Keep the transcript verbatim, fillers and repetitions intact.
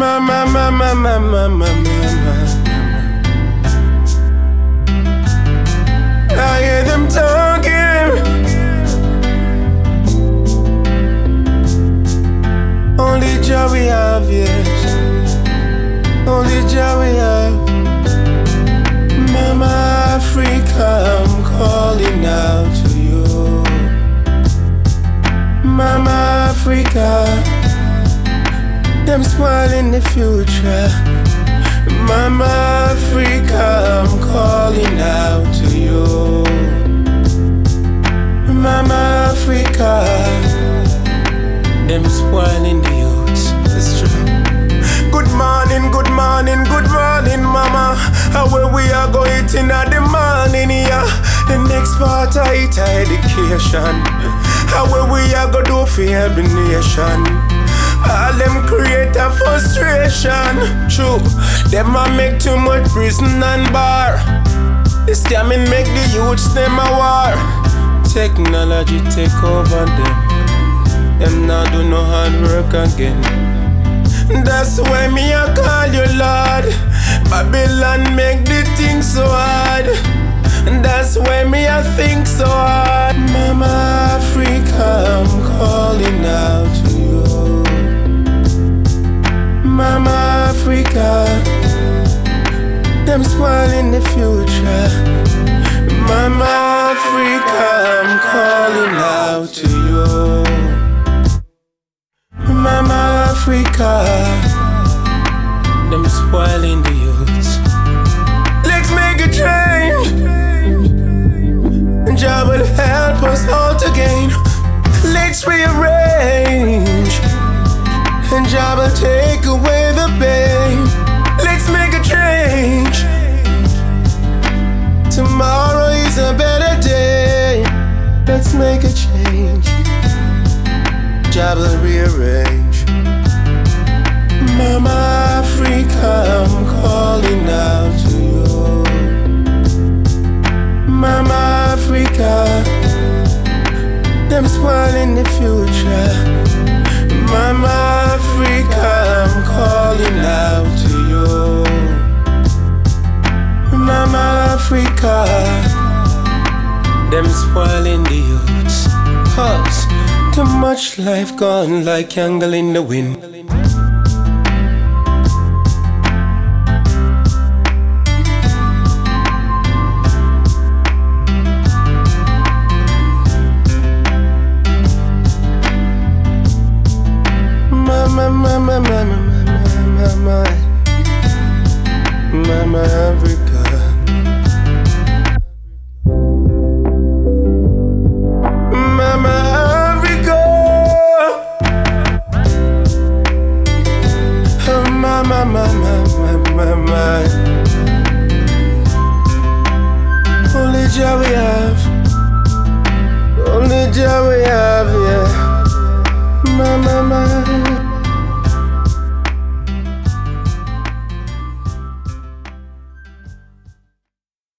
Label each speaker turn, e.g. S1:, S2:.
S1: Mama, mama, mama, mama, mama. I hear them talking. Only joy we have, yes. Only joy we have. Mama Africa, I'm calling out to you. Mama Africa, them spoiling the future. Mama Africa, I'm calling out to you. Mama Africa, them spoiling the youth. That's true. Good morning, good morning, good morning, mama. How where we are going in the morning, yeah. The next part of it, education. How where we are going to do for every nation. All them create a frustration. True, them a make too much prison and bar. The scamming make the youths them a war. Technology take over them. Them not do no hard work again. That's why me a call you Lord. Babylon make the thing so hard. That's why me a think so hard. Mama Africa, I'm calling out to you. Mama Africa, them spoiling the future. Mama Africa, I'm calling out to you. Mama Africa, them spoiling the youths. Let's make a change. Jah will help us all to gain. Let's rearrange. And Jah will take away the pain. Let's make a change. Tomorrow is a better day. Let's make a change. Jah will rearrange. Mama Africa, I'm calling out to you. Mama Africa, them spoiling the future. Mama Africa, I'm calling out to you. Mama Africa, them spoiling the youths. Cause too much life gone like candle in the wind. Mama, mama, mama, mama, mama, Mama Africa.